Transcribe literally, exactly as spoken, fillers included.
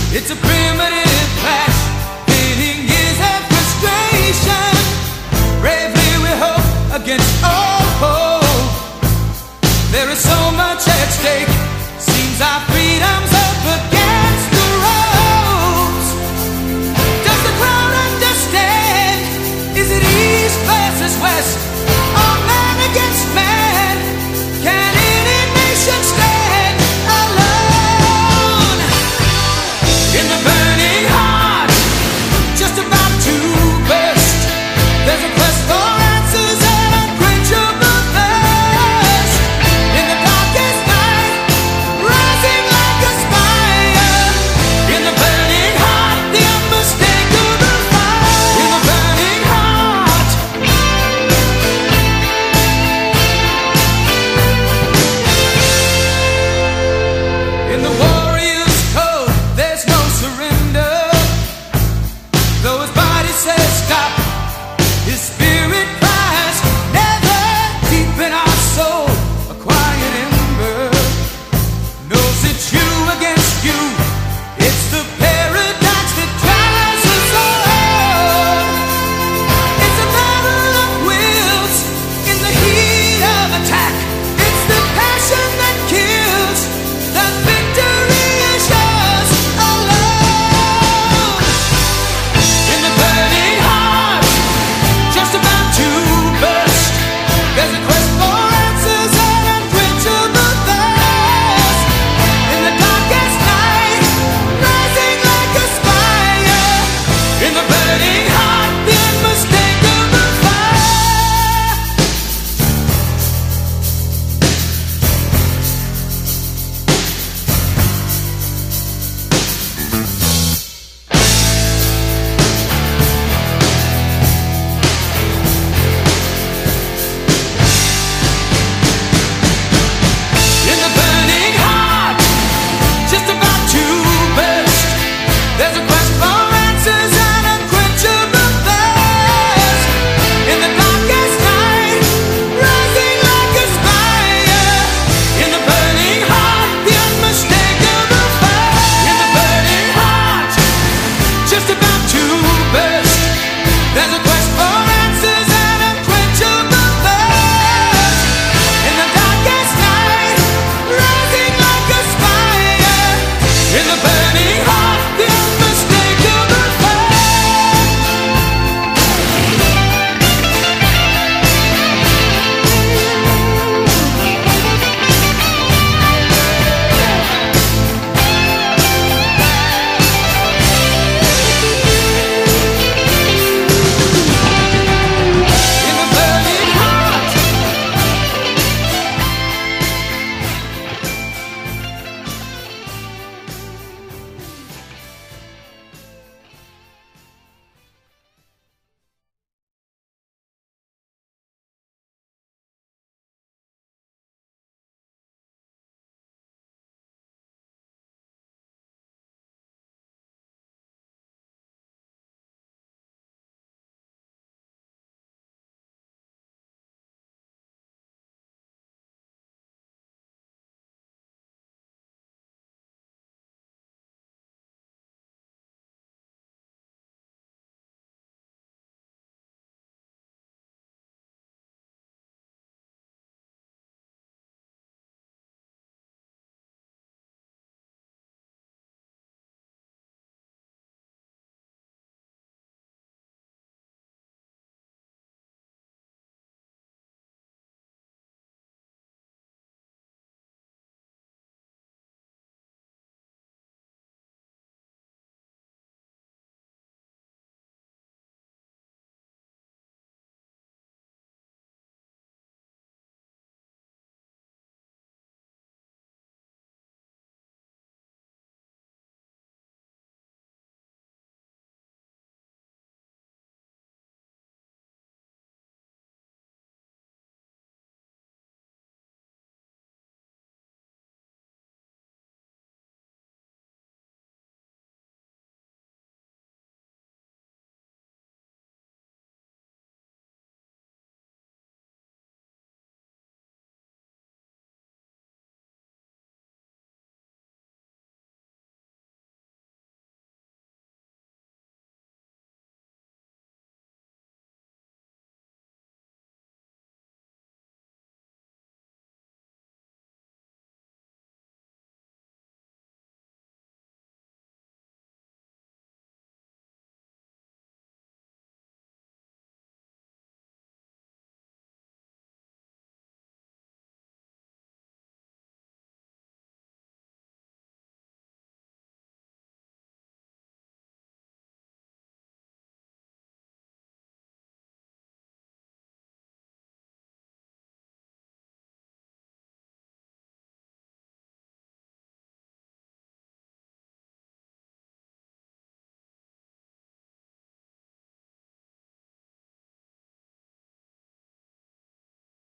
It's a primitive clash, pitting years of frustration. Bravely we hope against all hope. There is so much at stake. Seems our freedom's up against the ropes. Does the crowd understand? Is it east versus west, or man against man? Can any nation stand alone? In the burning heart, just about to burst, there's a quest for answers and unquenchable thirst. In the darkest night, rising like a spire. In the burning heart, the unmistakable fire. In the burning heart. In the warrior's code, there's no surrender. Though his body says stop, his spirit cries never. Deep in our soul, a quiet ember knows it's you against you. It's the